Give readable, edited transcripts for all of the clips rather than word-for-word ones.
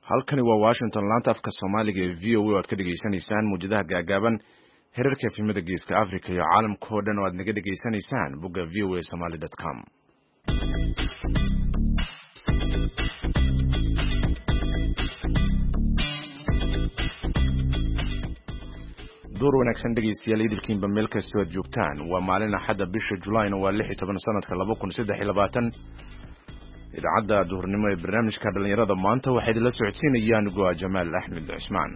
halkani waa Washington laanta afka Soomaaliga ee VOA oo aad ka dhageysanaysaan muujadaha gaagaaban heerarka filimada Geeska Afrika iyo caalamka oo dhan oo aad naga dhageysanaysaan bogga voasomali.com. door wanaagsan dhageystayaal idilkiinba meel kastoo aad joogtaan waa maalin axada bisha July waa 16 sanadka 2023 idaacadda duhurnimo ee barnaamijka dhalinyarada maanta waxay idinla socodsiinayaan go'a Jamaal Axmed Cusmaan.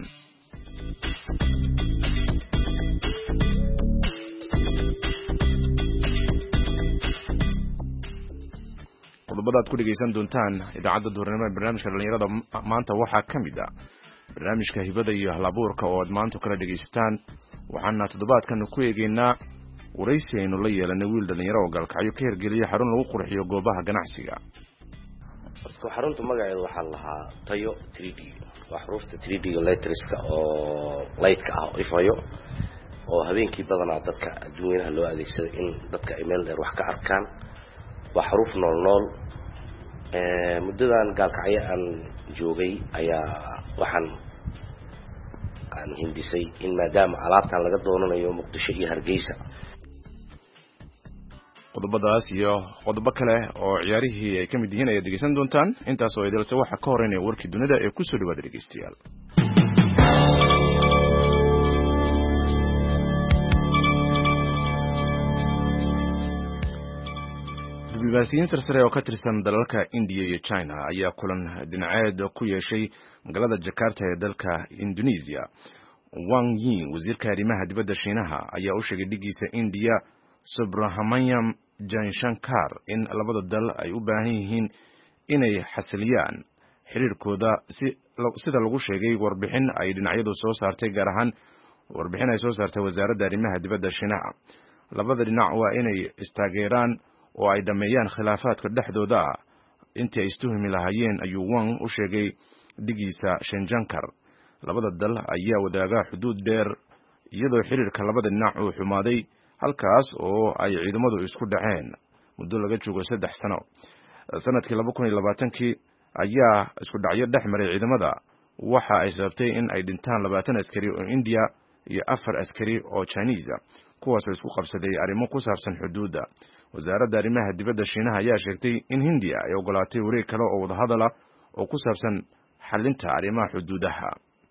qodobada aad ku dhageysan doontaan idaacadda duhurnimo ee barnaamijka dhalinyarada maanta waxaa ka mid ah barnaamijka hibada iyo halabuurka oo aad maanta kala dhageysataan waxaana toddobaadkan ku eegaynaa waraysi aynu la yeelanay wiil dhalinyaro oo galkacyo ka hirgeliya xarun lagu qurxiyo goobaha ganacsiga. xarunta magaceedu waxaa lahaa Tayo 3D waa xarunta 3D letterska oo light-ka ah oo ifayo oo habeenkii badanaa dadka adduunka loo adeegsado in dadka email dheer wax ka arkaan waa xaruf nool muddadan galkacyo aan joogay ayaa waxaan hindisay in maadaama alaabtan laga doonanayo Muqdisho iyo Hargeysa qodobadaas iyo qodobo kale oo ciyaarihii ay kamid yihiin ay dhageysan doontaan intaas oo idilse waxa ka horeynaya warkii dunida ee ku soo dhawaada dhageystayaal. diblomaasiyiin sarsare oo ka tirsan dalalka India iyo China ayaa kulan dhinaceed ku yeeshay magaalada Jakarta ee dalka Indonesia. Wang Yi, wasiirka arrimaha dibadda Shiinaha, ayaa u sheegay dhigiisa India Subrahmanyam Jaishankar in labada dal ay u baahan yihiin inay xasiliyaan xiriirkooda sida lagu sheegay warbixin ay dhinacyadu soo saartay gaar ahaan warbixin ay soo saartay wasaaradda arrimaha dibadda Shiinaha. labada dhinac waa inay istaageeraan oo ay dhameeyaan khilaafaadka dhexdooda intii ay istuhmi lahaayeen ayuu Wang u sheegay dhigiisa Jaishankar. labada dal ayaa wadaaga xuduud dheer iyadoo xiriirka labada dhinac uu xumaaday halkaas oo ay ciidamadu isku dhaceen muddo laga joogo 3 sano. sanadkii 2020 ayaa isku dhacyo dhex maray ciidamada waxa ay sababtay in ay dhintaan 20 askari oo India iyo 4 askari oo Chinese kuwaas isku qabsaday arrimo ku saabsan xuduudda. wasaaradda arrimaha dibadda Shiinaha ayaa sheegtay in India ay ogolaatay wareeg kale oo wadahadal ah oo ku saabsan xalinta arrimaha xuduudaha.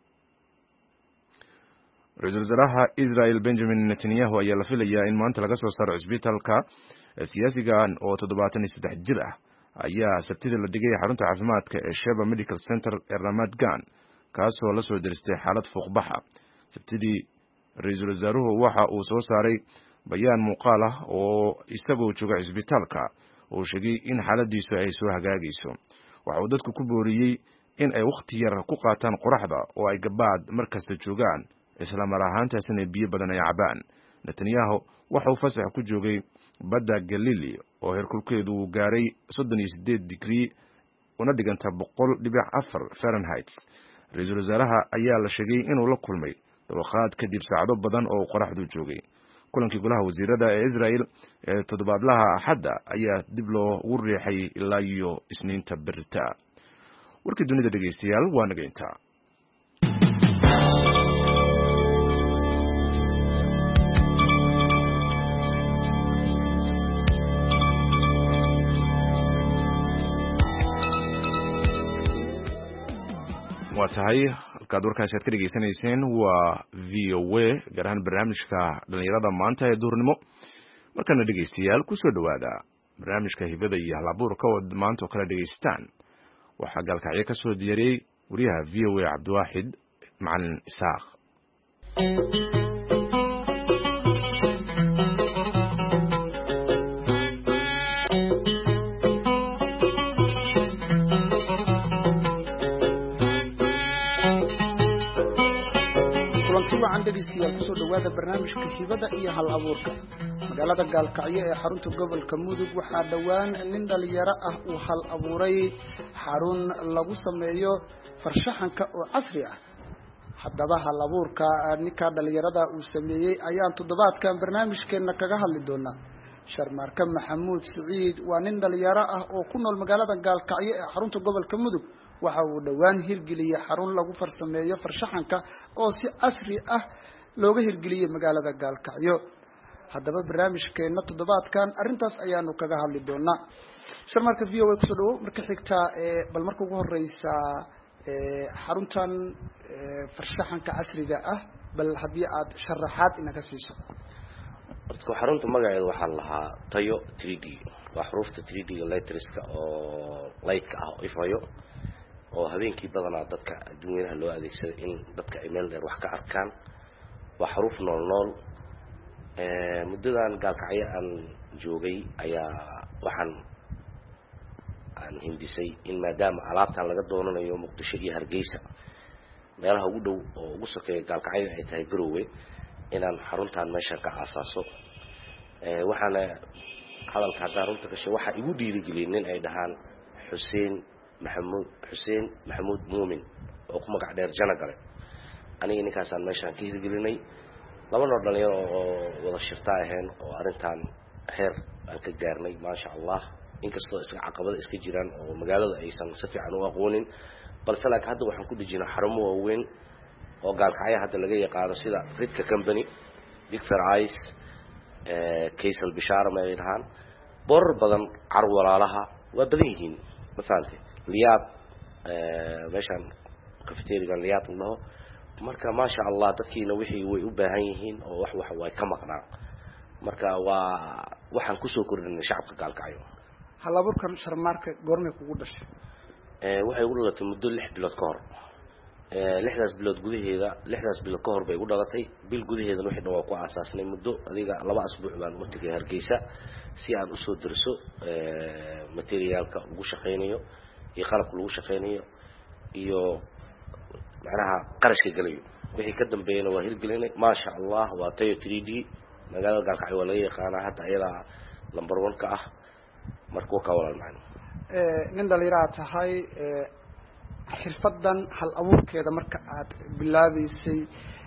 Ra'iisul Wasaaraha Israel Benjamin Netanyahu ayaa la filayaa in maanta laga soo saaro isbitaalka siyaasigan oo 73 jir ah ayaa sabtida la dhigay xarunta caafimaadka ee Sheba Medical Center ee Ramat Gan kaasoo la soo diristay xaalad fuuqbaxa. sabtidii Ra'iisul Wasaaruhu waxa uu soo saaray bayaan muuqaal ah oo isagoo jooga isbitaalka oo sheegay in xaaladiisu ay soo hagaagayso. waxa uu dadku ku booriyay in ay waqti yar ku qaataan qoraxda oo ay gabaad markasta joogaan isla mar ahaantaasina biyo badan ay cabaan. Netanyahu waxa uu fasax ku joogay badda Galilee oo heerkulkeedu uu gaaray 38 digrii una dhiganta 100.4 Fahrenheit. Ra'iisul Wasaaraha ayaa la sheegay inuu la kulmay dawaqaad kadib saacado badan oo qoraxdu joogay. kulankii golaha wasiirada ee Israel ee toddobaadlaha Axadda ayaa dib loo ugu riixay ilaa iyo Isniinta berita. warkii dunida dhageystayaal waa naga intaa. waa tahay halkaad warkaasi aad ka dhageysanayseen waa VOA gaar ahaan barnaamijka dhalinyarada maanta ee duhurnimo. markana dhegeystayaal ku soo dhawaada barnaamijka hibada iyo halabuurka oo maanta oo kala dhegeysataan. waxaa galkacyo ka soo diyaariyey wariyaha VOA Cabdiwaaxid Macalin Isaaq. dhegeystayaal kusoo dhawaada barnaamijka hibada iyo hal abuurka. magaalada Gaalkacyo ee xarunta gobolka Mudug waxaa dhawaan nin dhalinyaro ah uu hal abuuray xarun lagu sameeyo farshaxanka oo casri ah. haddaba hal abuurka ninka dhalinyarada uu sameeyay ayaan toddobaadkan barnaamijkeena kaga hadli doonaa. Sharmarka Maxamuud Saciid waa nin dhalinyaro ah oo ku nool magaalada Gaalkacyo ee xarunta gobolka Mudug waxa uu dhowaan hirgeliyey xarun lagu farsameeyo farshaxanka oo si casri ah looga hirgeliyey magaalada gaalkacyo haddaba barnaamijkeena toddobaadkan arrintaas ayaanu kaga hadli doonaa sharmarka v o a kusoo dhawow marka xigta bal marka ugu horeysa xaruntan farshaxanka casriga ah bal haddii aad sharaxaad inaga siiso horta xarunta magaceedu waxaa lahaa tayo 3D waa xuruufta 3D letterska oo lightka ah oo ifayo oo habeenkii badanaa dadka adduunyada loo adeegsado in dadka ay meel dheer wax ka arkaan waa xuruuf nool muddadan gaalkacyo aan joogay ayaa waxaan hindisay in maadaama alaabtan laga doonanayo muqdisho iyo hargeysa meelaha ugu dhow oo ugu sokeeya gaalkacyo ay tahay garowe inaan xaruntan meeshan ka aasaaso waxaana hadalka haddaan runta gashay waxaa igu dhiirigeliyay nin ay dhahaan xuseen maxamuud muumin oo ku magac dheer janagale aniga ninkaasaan meeshaan ka hirgelinay laba noo dhalinyaro oo wada shirta ahayn oo arrintan heer aan ka gaarnay maasha allah inkastoo iska caqabada iska jiraan oo magaalada aysan si fiican u aqoonin balse laakiin hadda waxaan ku dejinaa xarumo waaweyn oo gaalkacyo hadda laga yaqaano sida ridka company victor ice kaysal bishaara ma ay dhahaan borar badan carw walaalaha waa badan yihiin ma fahamtay liyaad meeshaan cafeteriga liyaad laho marka maasha allah dadkiina wixii way u baahan yihiin oo wax way ka maqnaa marka waa waxaan ku soo kordhinay shacabka gaalkacyo halaburkan sharmarka goormay kugu dhashay waxay ugu dhalatay muddo 6 bilood ka hor 6daas bilood gudaheeda 6daas bilood ka hor bay ugu dhalatay bil gudaheedana wixii dhan waa ku aasaasnay muddo adiga 2 asbuuc baan u tagay hargeysa si aan u soo dirso materialka lagu shaqeynayo iyo qalabka lagu shaqeynayo iyo macnaha qarashka galayo wixii ka dambeeyana waa hirgelinay maasha allah waa tayo 3D magaalada gaalkacyo waa laga yaqaanaa hadda ayada number 1 ka ah markuu ka walaal macna nin dhalinyaro tahay xirfadan hal abuurkeeda marka aad bilaabeysay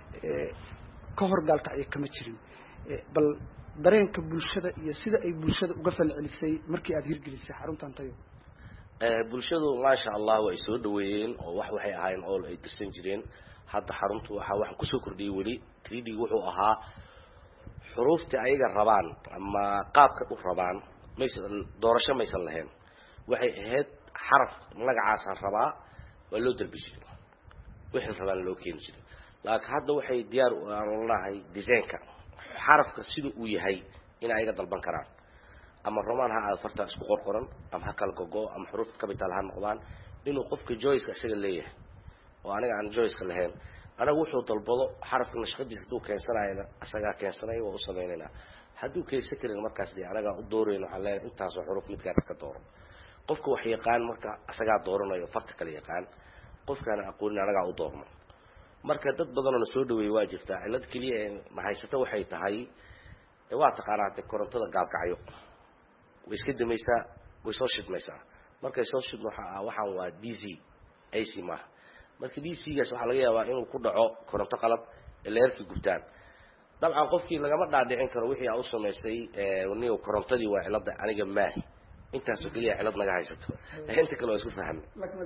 ka hor gaalkacyo kama jirin bal dareenka bulshada iyo sida ay bulshada uga falcelisay markii aad hirgelisay xaruntan tayo bulshadu maasha allah way soo dhaweeyeen oo waxay ahaayeen oo ay dirsan jireen hadda xaruntu waxaan ku soo kordhiyay wali 3D wuxuu ahaa xuruufta ayaga rabaan ama qaabka u rabaan maysan doorasho maysan lahayn waxay ahayd xaraf magacaas rabaa waa loo darbi jiray wixii rabaan loo keen jiray laakiin hadda waxay diyaar u aanahay design-ka xarafka sida uu yahay in ayaga dalban karaan ama roman ha aad farta isku qorqoran ama ha kala gogo ama xuruuf capital ha noqdaan inuu qofka joyce isaga leeyahay oo aniga aan joyce lahayn anagu wuxuu dalbado xarafka nashqadiisa uu keensanayna asaga keensanay oo u sameeynaa hadduu keensan karin markaas dii anaga u doorayno waxa leeyahay intaas oo xuruuf mid gaar ka dooro qofka wax yaqaan marka asaga dooranayo farta kala yaqaan qofkana aqoon anaga u doorno marka dad badan oo soo dhaweey waa jirta cilad kaliya ee mahaysato waxay tahay waa taqaanaatay korontada gaalkacyo way iska damaysaa way soo shidmaysaa markay soo shidmo waxaan waa DC AC ma marka DC-gaas waxa laga yaabaa inuu ku dhaco koronto qalab leerkii gubtaan dabcan qofkii lagama dhaadhicin karo wixii uu sameystay waniyo korontadii waa cilada aniga ma intaas oo kaliya cilad naga haysato inta kale waa isku fahmay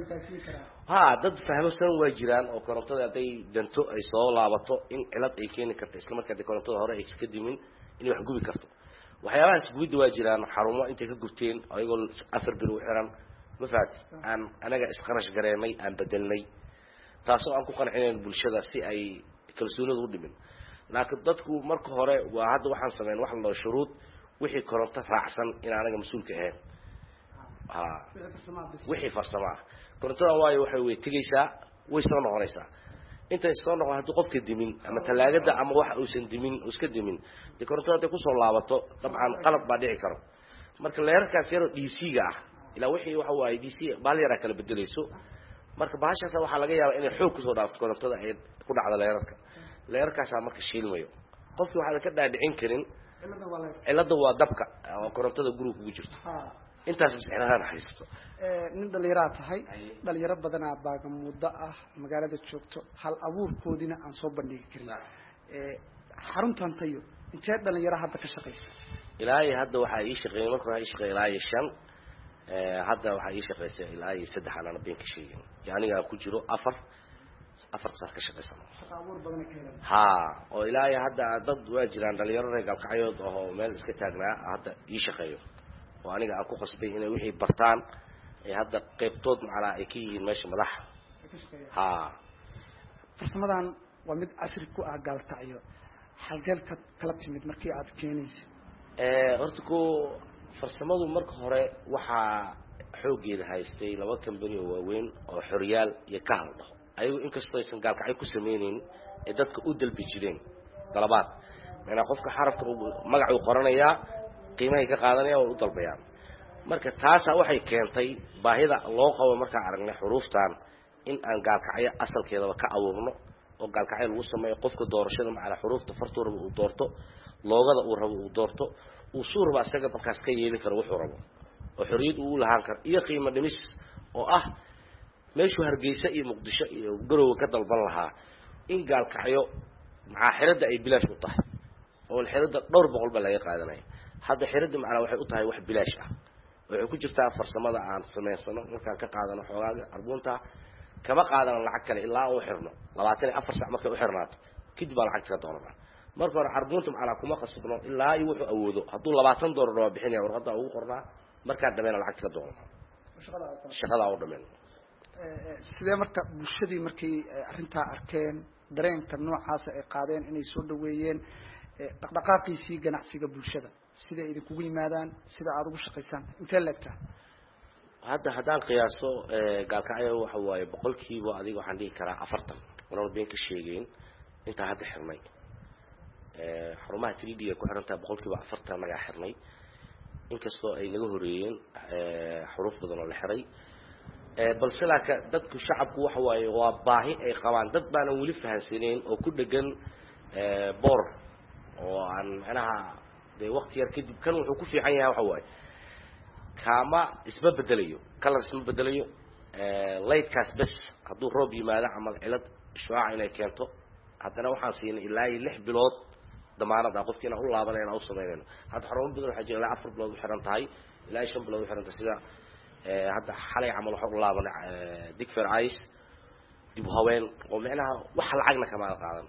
dad fahmaysan waa jiraan oo korontada haday danto ay soo laabato in cilad ay keeni karto isla markaa korontada hore ay iska dimin in wax gubi karto waxyaabahaas gubida waa jiraan xarumo intay ka gubteen ayagoo 4 bil u xiran ma faati aan anaga isqarash gareemay aan bedelnay taasoo aan ku qancineen bulshada si ay kalsoonida u dhimin laakiin dadku marka hore waa hadda waxaan sameyn wax loo shuruud wixii koronto raacsan in anaga mas'uulka ahayn wixii farsama korontada waayo waxay way tigaysaa way soo noqonaysaa inta soo noqon hadii qofka dimin ama talaagada ama wax uusan dimin iska dimin de korontada ku soo laabato dabcan qalad baa dhici karo marka leerkaas yar DC-ga ah ila wixii waxa waay DC baal yar kala bedelayso marka baashaas waxa laga yaabaa inay xoog ku soo dhaafto korontada ay ku dhacdo leerkaas marka shiilmayo qofkii waxa ka dhaadhicin karin cilada waa dabka oo korontada guriga ugu jirto intaas bisxirahan haysto nin dhalinyaro tahay dhalinyaro badan baaga muddo ah magaalada joogto hal abuurkoodina aan soo bandhigi karin xaruntan tayo intee dhalinyaro hadda ka shaqeysa ilaahay hadda waxa ay shaqeeyeen marka ay shaqeeyeen ilaahay 5 hadda waxaa ii shaqaysay ilaa iyo 3 anana been ka sheegin aniga ku jiro 4 saar ka shaqaysano ha oo ilaa iyo hadda dad waa jiraan dhalinyaro reer galkacyood oo meel iska taagnaa hadda ii shaqeeyo oo aniga aan ku qasbay inay wixii bartaan ay hadda qaybtood macnaa ay ka yihiin meesha madax ha farsamadan waa mid casri ku ah galkacyo halgalka kala timid markii aad keenaysid horta ko farsamadu marka hore waxaa xoogeeda haystay 2 company oo waaweyn oo xoryaal iyo ka hadlo ayagu inkastoo aysan gaalkacyo ku sameeyeen ee dadka u dalbi jireen dalabaad meena qofka xarafka magacu qoranaya qiimaha ka qaadanaya oo u dalbayaan marka taas waxay keentay baahida loo qabo marka aragnay xuruuftan in aan gaalkacyo asalkeedaba ka abuurno oo gaalkacyo lagu sameeyo qofka doorashada macna xuruufta fartoora uu doorto loogada uu rabo uu doorto uu suurba asaga markaas ka yeeli karo wuxuu rabo oo xoriyad uu lahaan karo iyo qiimo dhimis oo ah meeshu Hargeysa iyo Muqdisho iyo Garowe ka dalban lahaa in gaalkacyo xirada ay bilaash u tahay oo xirada dhowr boqol baa laga qaadanaya hadda xirada macna waxay u tahay wax bilaash ah waxay ku jirtaa farsamada aan sameeysano markaan ka qaadano xogaaga arbunta kama qaadano lacag kale ilaa uu xirno 24 saac markay u xirnaato kadib baa lacag ka doonaa marka hore arbunta macna kuma qasbano ilaa ay wuxuu awoodo hadduu $20 rabo bixinaya warqada ugu qornaa markaa dhameena lacag ka doonaa shaqada oo dhameena sidee marka bulshadii markay arinta arkeen dareenka noocaas ay qaadeen inay soo dhaweeyeen dhaqdhaqaaqiisii ganacsiga bulshada sida ay kugu yimaadaan sida aad ugu shaqeysaan intee leegtaa hadda hadaan qiyaaso gaalkacyo waxa waaye boqolkiiba adiga waxaan dhihi karaa 40 waana been ka sheegeen inta hadda xirnay xarumaha 3D ku xirantaa boqolkiiba 40 naga xirnay inkastoo ay naga horeeyeen xuruuf badan oo la xiray balse laakiin dadku shacabku waxa waaye waa baahi ay qabaan dad baan wali fahansaneen oo ku dhagan boor oo aan macnaha de waqti yar kadib kan wuxuu ku fiican yahay waxa waaye kama isba bedelayo color isma bedelayo lightkaas bas hadduu roob yimaado ama cilad shucaac inay keento haddana waxaan siinay ilaa 6 bilood damaanada qofkiina u laabanayna u sameeyeen hadda xarumo badan waxa jira 4 bilood u xiran tahay ilaa 5 bilood u xiran tahay sida hadda xalay amal waxa u laabanay digfer ice dib haween oo macnaha wax lacagna kama qaadan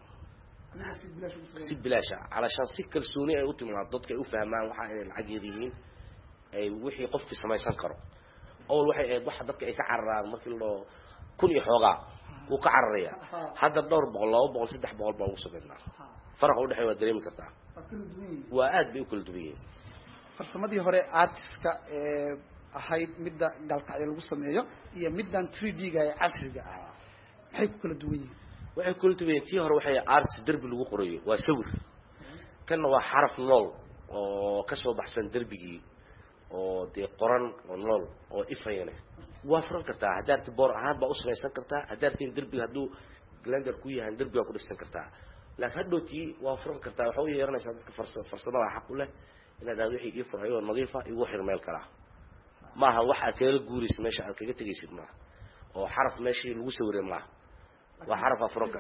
si bilaasha علشان si kalsooni ay u timaado dadka ay u fahmaan waxa ay lacag yihiin ay wixii qofkii samaysan karo oo waxay ahayd wax dadka ay ka cararaan markii loo kun iyo xoogaa uu ka cararaya hadda dhowr boqol 200 300 baa ugu sameynaa farq u dhaxeeyo dareemi kartaa waa aad bay u kala duwan yihiin farsamadii hore artistka ahayd midda galkacyo lagu sameeyo iyo middan 3D-ga ee casriga ah maxay ku kala duwan yihiin waxay kula duwan yihiin tii hore waxay arts darbi lagu qorayo waa sawir kana waa xaraf nool oo ka soo baxsan darbigii oo de qoran oo nool oo ifayna waa furan kartaa hadaarti boor ahaan baa u samaysan kartaa hadaartiin darbiga haduu blender ku yahay darbiga ku dhisan kartaa laakiin hadootii waa furan kartaa waxa uu yeeranaysaa dadka farsamada xaq u leh inaad wixii ii furayo nadiif ah iyo xir meel kala maaha waxa kale guuris meesha aad kaga tagaysid ma oo xaraf meeshii lagu sawiray ma waa xaraf afranka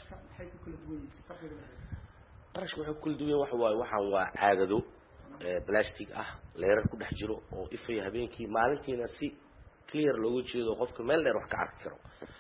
qarash wuxuu kul duwan waxa waaye waxaan waa caagado plastic ah leerar ku dhex jiro oo ifay habeenkii maalintiina si clear loogu jeedo qofka meel dheer wax ka arki karo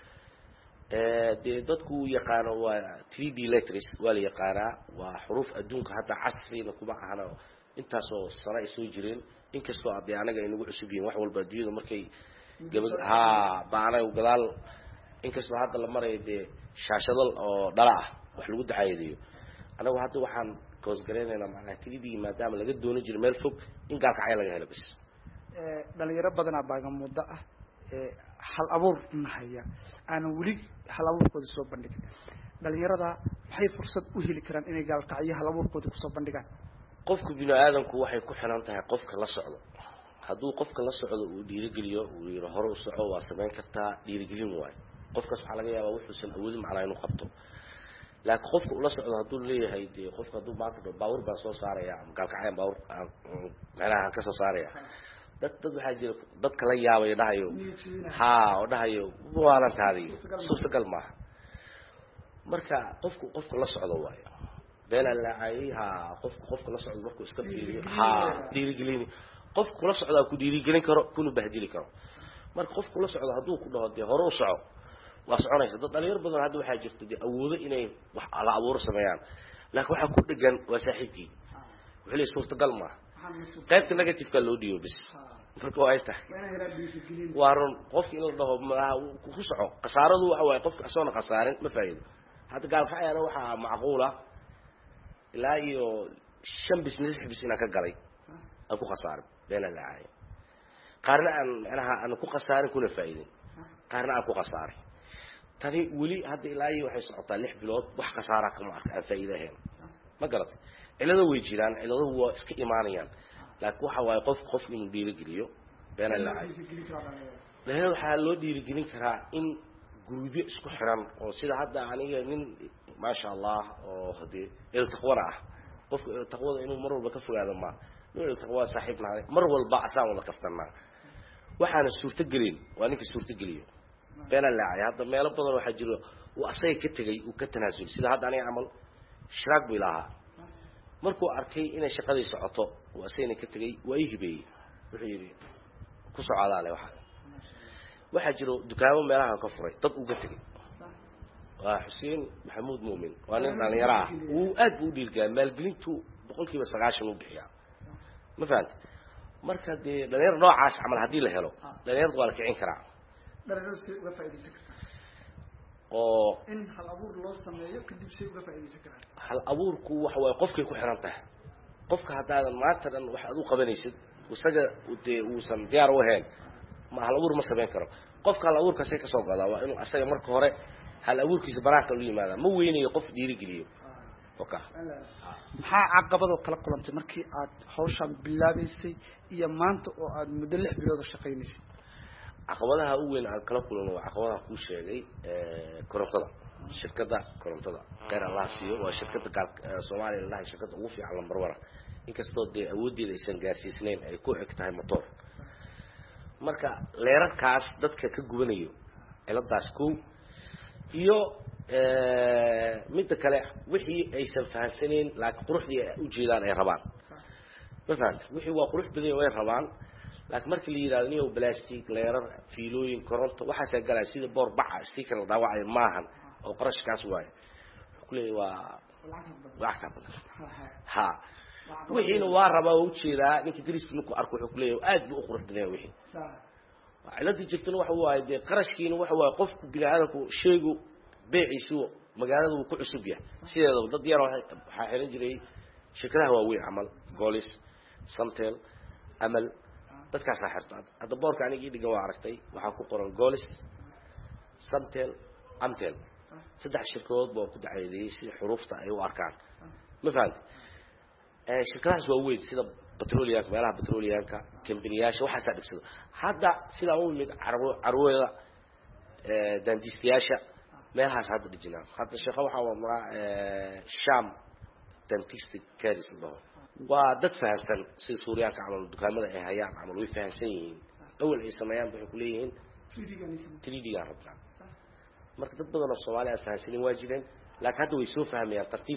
dadku yaqaan waa 3D letters wala yaqaana waa xuruf adduunka hadda casriina kuma ahana intaas oo sano ay soo jireen inkastoo aad anaga inagu cusub yihiin wax walba adduunyada markay gabadh baana gadaal inkastoo hadda la maray shaashadal oo dhala ah wax lagu dacayeeyo anagu hadda waxaan koos gareynayna macnaha 3D maadaama laga doono jiro meel fog in gaalkacyo laga helo bas dhalinyaro badan baaga muddo ah hal abuur mahaya aan wali hal abuurkooda soo bandhigin dhalinyarada waxay fursad u heli karaan inay gaalkacyo hal abuurkooda ku soo bandhigaan qofku bini'aadamku waxay ku xiran tahay qofka la socdo hadduu qofka la socdo uu dhiirigeliyo uu yiro hore u soco waa sameyn kartaa dhiirigelin waay qofkaas waxa laga yaabaa wuxuu awoodin macnaa inuu qabto laakiin qofka ula socdo hadduu leeyahay qofka hadduu maanta baawur baa soo saaraya ama gaalkacyo baawur macnaha ka soo saaraya dad waxa jira dadka la yaabay dhahayo oo dhahayo waalantaadi suurtagal ma marka qofku la socdo waayo been la ayha qofka la socdo markuu iska fiiriyo dhiirigelin qof kula socda ku dhiirigelin karo kuna bahdili karo marka qof kula socda haduu ku dhaho de hore u soco waa soconaysa dad dhalinyar badan hadda waxa jirta de awoodo inay wax ala abuur sameeyaan laakiin waxa ku dhagan waa saaxiibkii wixii la suurtagal ma qaybta negative-ka loo dhiyo bis marka waa inta waarun qofkii in la dhaho ku soco qasaaradu waxa way qofka asoona qasaarin ma faa'iido hadda gaalkacayana waxa macquula ilaa iyo 5 business xibisina ka galay aan ku qasaarin been la caay qaarna aan ku qasaarin kuna faa'iidin qaarna aan ku qasaarin tani wali hadda ilaa iyo waxay socotaa 6 bilood wax qasaara kama arkaan faa'iido ahayn ma garatay cilada way jiraan ciladu waa iska iimaanayaan laakiin waxa way qof inuu dhiirigeliyo been la caay leeyahay waxa loo dhiirigelin karaa in gurubyo isku xiran oo sida hadda aniga nin ma sha Allah oo hadii iltaqwana qof taqwada inuu mar walba ka fogaado ma inuu taqwa saaxiibna mar walba asaan wada kaftanaa waxaana suurta galin waa ninka suurta galiyo been la caay hadda meel badan waxa jiro oo asay ka tagay oo ka tanaasul sida hadda aniga amal shiraag bilaha markuu arkay inay shaqadii socoto oo asayna ka tagay waa ihibay wuxuu yiri ku socdaale waxa jiro dukaamo meelaha ka furay dad uga tagay waa Xuseen Maxamuud Muumin waa nin dhalinyaro ah uu aad u dhiirgaa maalgelintu 90% u bixiyaa ma fahanti marka de dhalinyaro noocaas amal hadii la helo dhalinyaradu waa la kicin karaa dhalinyaradu si uga faa'iideysan kartaa oo in hal abuur loo sameeyo kadib si uga faa'iideysan karaan hal abuurku waxa way qofkay ku xiran tahay qofka hadaadan maanta dhan wax aad u qabanaysid wasaga uu san diyaar u ahayn ma hal abuur ma sameyn karo qofka hal abuurka say ka soo gadaa waa inuu asaga marka hore hal abuurkiisa baraaka lu yimaada ma weynayo qof dhiirigeliyo oka maxaa caqabado kala kulantay markii aad hawshan bilaabaysay iyo maanta oo aad muddo 6 bilood shaqaynaysay caqabadaha ugu weyn aan kala kulano waa caqabadaha ku sheegay korontada shirkadda korontada qeyr Allah siiyo waa shirkadda Soomaaliya la shirkadda ugu fiican lambar 1 inkastoo de awoodeeda aysan gaarsiisnayn ay ku eg tahay motor marka leerarkaas dadka ka gubanayo ciladaas ku iyo mid kale wixii aysan fahansaneen laakiin quruxdii u jeedaan ay rabaan ma fahanti wixii waa qurux badan way rabaan laakiin markii la yiraahdo inuu plastic leerar fiilooyin koronto waxa ay galaan sida boor baca sticker dhaawacay maahan oo qarashkaas waay kulay waa lacag badan ha wixiina waa rabaa u jeedaa ninkii diriska ku arko wuxuu kuleeyahay aad buu u qurux badan wixii cilada jirtana waxa waay de qarashkiina waxa waay qofku bini'aadamku sheego beeciisu magaalada uu ku cusub yahay sideedaba dad yar waxa xiran jiray shirkadaha waaweyn amal Golis Samtel Amal dadkaas xirta hadda boorka aniga dhigan waa aragtay waxa ku qoran Golis Samtel Amtel saddex shirkadood baa ku dacaydey si xuruufta ay u arkaan ma fahanti shirkadahaas waaweyn sida petroleum meelaha petroleumka kambaniyasha waxa sadexdo hadda sida uu mid carwada dandistiyaasha meelahaas hadda dhijinaa hadda shaqo waxa waa Sham dentist cares waa dad fahansan si Suuriyaanka amal dukaamada ay hayaan amal way fahansan yihiin awal ay sameeyaan waxay ku leeyihiin 3D rabnaa marka dad badan oo Soomaaliya fahansan waa jireen laakiin hadda way soo fahmayaan tartiib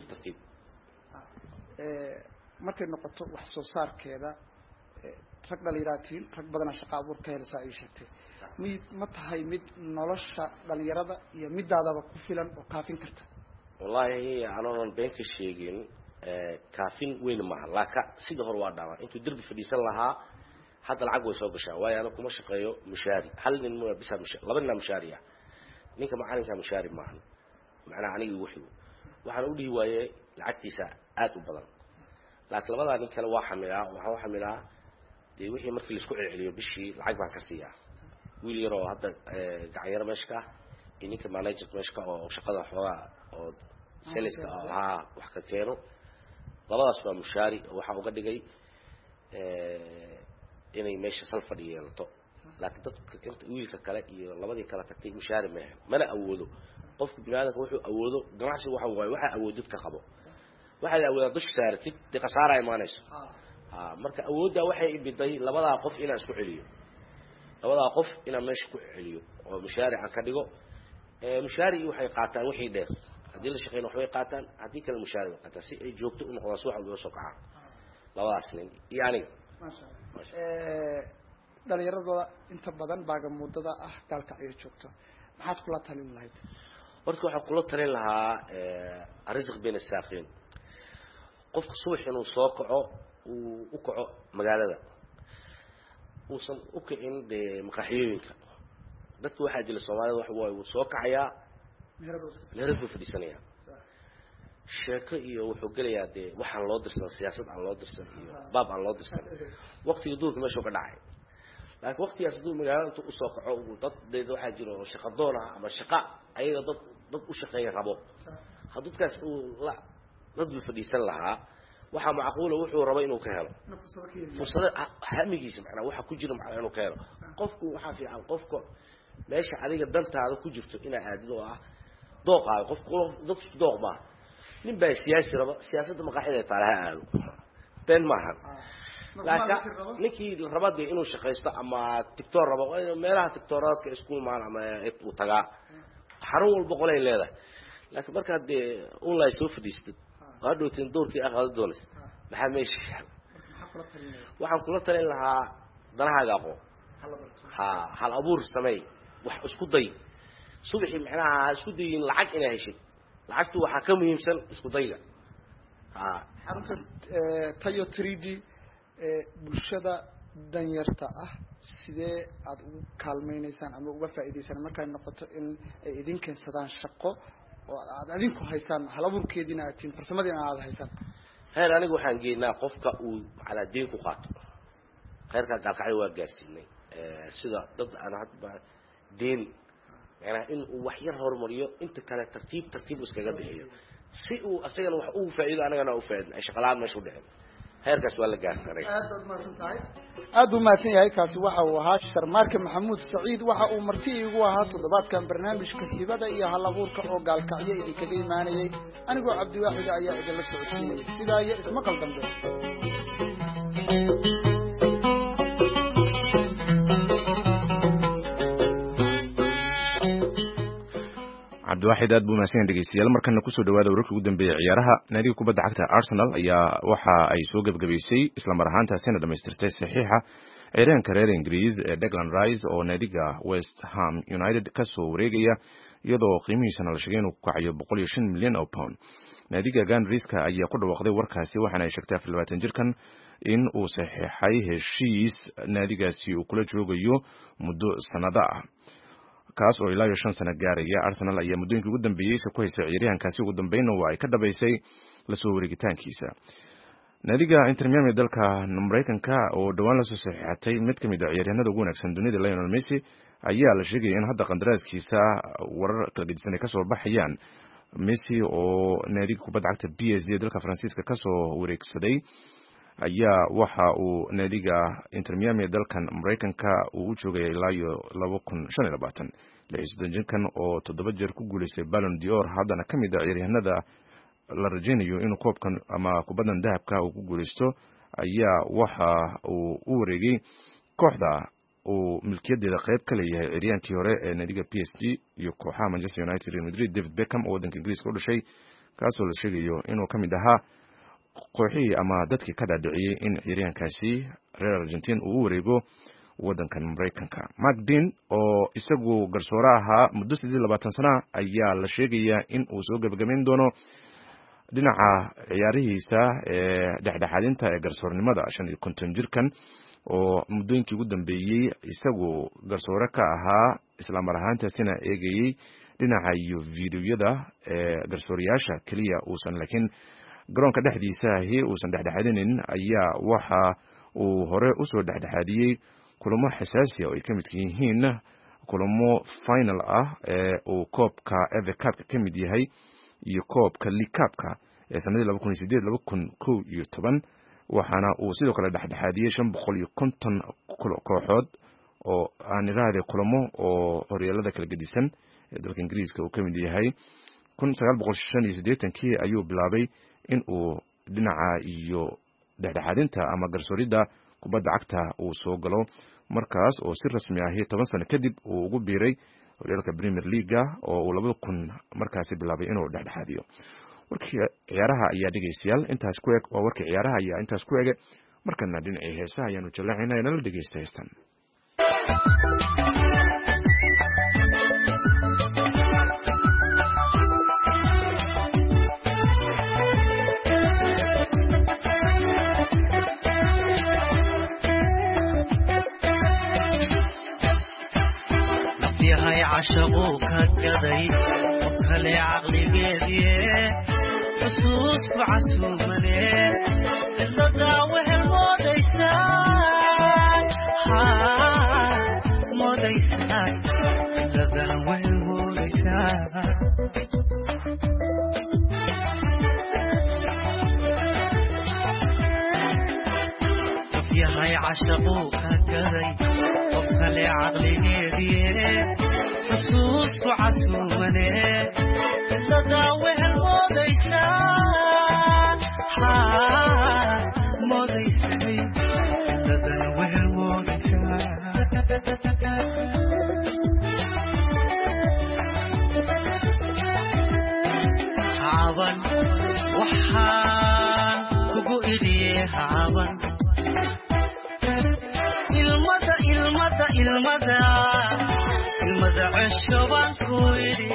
markay noqoto wax soo saarkeeda rag dhalinyaraatiin rag badan shaqo abuur ka helsa ay sheegtay ma tahay mid nolosha dhalinyarada iyo midaadaba ku filan oo kaafin karta wallahi aanan beenka sheegin kaafin weyn ma laaka sida hor waa dhawa intuu dirbi fadhiisan lahaa hadda lacag way soo gashaa way ana kuma shaqeeyo mushaari hal nin ma bisa mushaari laba nin mushaariya ninka macalinka mushaari maahan macna aniga waxaan u dhihi waayay lacagtiisa aad u badan laakiin labada nin kale waa xamilaa de wixii markii la isku celceliyo bishii lacag baan ka siiyaa wiil yar oo hadda gacan yar meeshka ininka manager meeshka oo shaqada xoogaa oo saleska wax ka keeno labadaas waa mushaari waxa uga dhigay inay meesha sal fadhiyeelto laakiin dadka inta wiilka kale iyo labadii kale tagtay mushaari ma mana awoodo qofku bini'aadamku wuxuu awoodo ganacsi waxa awoodid ka qabo waxa la awoodaa dush saartid de qasaara imaanayso marka awoodda waxay ibiday labada qof inaan isku celiyo labada qof inaan meesha ku celiyo oo mushaari aan ka dhigo mushaari waxay qaataan wixii dheer hadii la shaqeeyo waxay qaataan hadii kale mushaari qaataan si ay joogto u noqdaan wax walba soo kacaan labadaas nin yani dhalinyarada inta badan baaga muddada gaalkacyo joogto maxaad kula talin lahayd horta waxaan kula talin lahaa arrisq bayna saaqiin qofka subax inuu soo kaco uu u kaco magaalada uusan u kicin dee maqaaxiyooyinka dadka waxaa jira soomaalida wax waa uu soo kacayaa meherad buu fadhiisanayaa sheeko iyo wuxuu gelayaa dee waxaan loo dirsan siyaasad aan loo dirsan iyo baab aan loo dirsan waqtiga duurka meeshuu ka dhacay laakiin waqtigaas hadduu magaalada intuu usoo kaco dad waxaa jira oo shaqa doon ah ama shaqa ayaga dad u shaqeeya rabo hadduu dadkaas dad buu fadhiisan lahaa waxaa macquula wuxuu rabo inuu ka helo fursado hamigiisa macnaa waxa ku jira macnaa inuu ka helo qofku waxaa fiican qofka meesha adiga dantaada ku jirto inaa aadid oo ah dooqaaga qofku dadku dooq maaha nin baa siyaasi raba siyaasadda maqaaxida taalaha aado been maaha laakiin ninkii rabadii inuu shaqeysto ama tiktok rabo meelaha tiktoradka isku imaan ama uu tagaa xarun walba qolay leedahay laakiin markaad dee online soo fadhiistid waa dhowteen doorkii aqaado doonis maxaa meesha waxaan kula talin lahaa danahaaga aqoon hal abuur sameey wax isku day subaxii macnaha isku dayin lacag inay heshid lacagtu waxaa ka muhiimsan isku dayga xarunta tayo 3D bulshada danyarta sidee aad ugu kaalmaynaysaan ama uga faa'iideysaan markay noqoto in ay idin keensadaan shaqo oo aad adinku haysaan hal abuurkeedina aad tiin farsamadina aad haysaan heer anigu waxaan geynaa qofka uu ala diin ku qaato heerka gaalkacyo waa gaarsiinay sida dad aan hadba diin يعني إن وحير هرمونيو أنت كان ترتيب وسكجا بيحيو سئوا أصلاً وحقوق فائدة أنا أفاد الشغلات مش وده هيركس ولا جاه أدو ما تني هاي كاس وحى وهاش شرمارك محمود سعيد وحى ومرتي وها تضبط كان برنامج كثير بدأ يهلا بورك أو قال كعيه كذي ماني أنا جو عبد الواحد أيا إجل السعوديين إذا هي اسمه قلبي cabdiwaxid aad buu mahadsan dhageystayaal markana ku soo dhawaada wararkii ugu dambeeyay ciyaaraha naadiga kubadda cagta Arsenal ayaa waxa ay soo gabagabaysay isla mar ahaantaasina dhameystirtay saxiixa ciyaaryahanka reer Ingiriis ee Declan Rice oo naadiga West Ham United ka soo wareegaya iyadoo qiimihiisana la sheegay inuu ku kacayo 105 milyan oo pound naadiga Gunners-ka ayaa ku dhawaaqday warkaasi waxaana ay sheegtay 24 jirkan in uu saxiixay heshiis naadigaasi uu kula joogayo muddo sanado ah kaas oo ilaa 5 sano gaaraya Arsenal ayaa muddooyinkii ugu dambeeyay ku haysay ciyaaryahankaasi ugu dambeeyna waa ay ka dhabaysay la soo wareegitaankiisa naadiga Inter Miami dalka Mareykanka oo dhawaan la soo saxiixatay mid kamid ah ciyaaryahanada ugu wanaagsan dunida Lionel Messi ayaa la sheegay in hadda qandaraaskiisa warar kala gedisan ka soo baxayaan Messi oo naadiga kubadda cagta PSG dalka Faransiiska ka soo wareegsaday ayaa waxa uu naadiga Inter Miami dalkan Mareykanka uu u joogay ilaa 2025 leeyahay oo 7 jeer ku guuleystay Ballon d'Or haddana kamid ah ciyaaryahanada la rajaynayo inuu koobkan ama kubaddan dahabka uu ku guuleysto ayaa waxa uu u wareegay kooxda uu milkiyadeeda qayb ka leeyahay ciyaaryahankii hore ee naadiga PSG iyo kooxaha Manchester United Real Madrid David Beckham oo wadanka Ingiriiska u dhashay kaasoo la sheegayo inuu kamid ahaa kooxihii ama dadkii ka dhaadhiciyay in ciyaaryahankaasi reer Argentina uu wareego wadankan Mareykanka Mark Dean oo isagu garsoore ahaa muddo 20 sano ayaa la sheegayaa in uu soo gabagabeyn doono dhinaca ciyaarihiisa ee dhexdhexaadinta ee garsoornimada 50 jirkan oo muddooyinkii ugu dambeeyay isagu garsoore ka ahaa isla mar ahaantaasina eegayay dhinaca iyo fiidiyoyada ee garsooriyaasha kaliya uusan laakiin garoonka dhexdiisa uusan dhexdhexaadinin ayaa waxa uu hore u soo dhexdhexaadiyay kulamo xasaasi ah oo ay ka mid yihiin kulamo final ah ee uu koobka FA Cup ka mid yahay iyo koobka League Cup-ka ee sanadii 2008-2011 waxaana uu sidoo kale dhexdhexaadiyay 550 kooxood oo aan iraade kulamo oo horyaalada kala gedisan ee dalka Ingiriiska uu ka mid yahay 1985 ayuu bilaabay in uu dhinaca iyo dhexdhexaadinta ama garsooridda kubadda cagta uu soo galo markaas oo si rasmi ah 10 sano kadib uu ugu biiray horyaalka Premier League oo uu 2000 markaas bilaabay inuu dhexdhexaadiyo warkii ciyaaraha ayaa dhageystayaal intaas ku eg oo warkii ciyaaraha ayaa intaas ku eg markana dhinacii heesaha ayaanu jallaacaynaa inala dhegaysta heestan. هاي عشقوك هكذي وكلي عقلي قيديه حسوس وعسومني إلا داوه الموديسان موديسان إلا داوه الموديسان يا هاي عشقوك هكذي وكلي عقلي قيديه حسوس وعسومني إلا داوه الموديسان موديسان إلا داوه الموديسان عاون وحان كوكو إليه عاون المدى عشبان كويري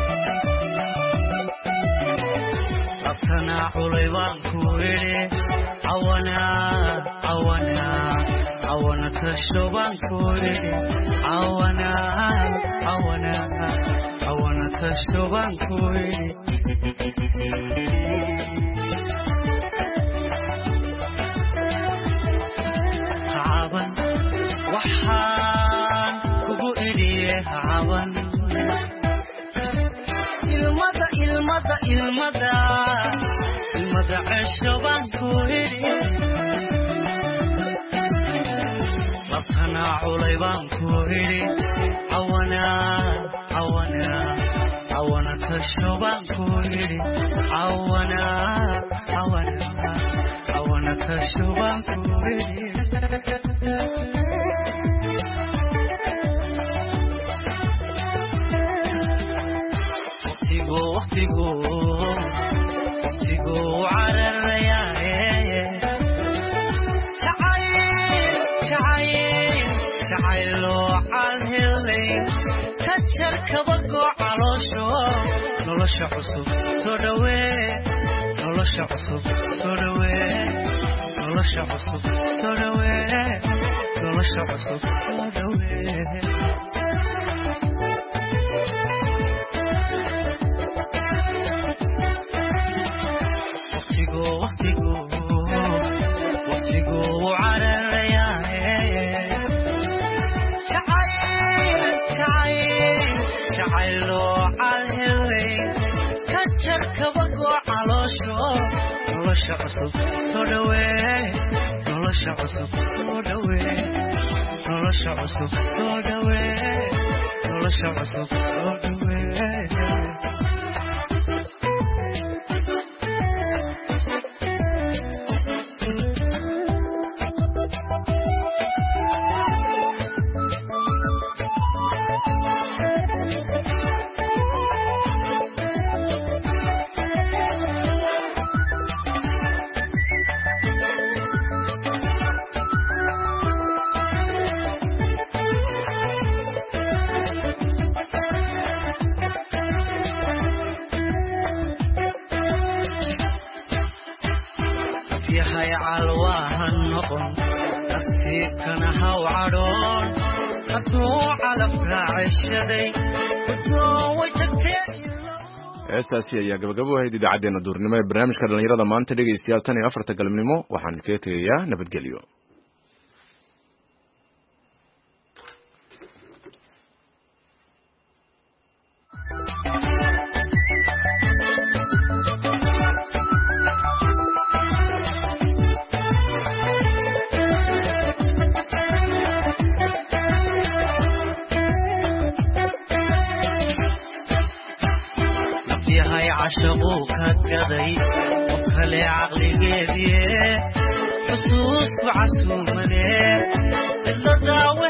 أصنع عليبان كويري عوانا تشبان كويري عوانا تشبان كويري عاون وحان كوكو إليه عاون المدى عشبان كويري لطنا عليبان كويري عوانا تشبان كويري عوانا تشبان كويري وقتيقو على الرياء شعيلو على الليل كتر كبقو علوشو نولش عصب تدوي نولش عصب تدوي نولش عصب تدوي نولش عصب تدوي وقتيقو على الرياء شعيلو على الليل كتر كبقو علوشو نولش عصب تدوي نولش عصب تدوي نولش عصب تدوي نولش عصب تدوي هاي علواها النقم أسيبكنا هاو عرون خطو على فراع الشدي خطو وجدتين heestaasi ayaa gabagabo ahayd idaacaddeenna duurnimo ee barnaamijka dhallinyarada maanta dhegaystayaal 4 galabnimo waxaan kaga tegayaa nabadgelyo. هاي عشقوك هكذي وكلي عقلي قيديه حسوس وعسومني إلا داوه